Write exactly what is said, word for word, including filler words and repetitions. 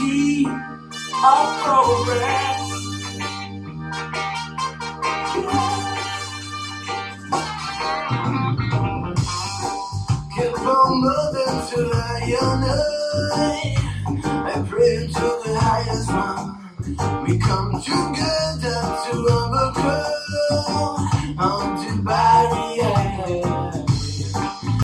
key of progress. Keep on moving till I unite. I pray to the highest one. We come together.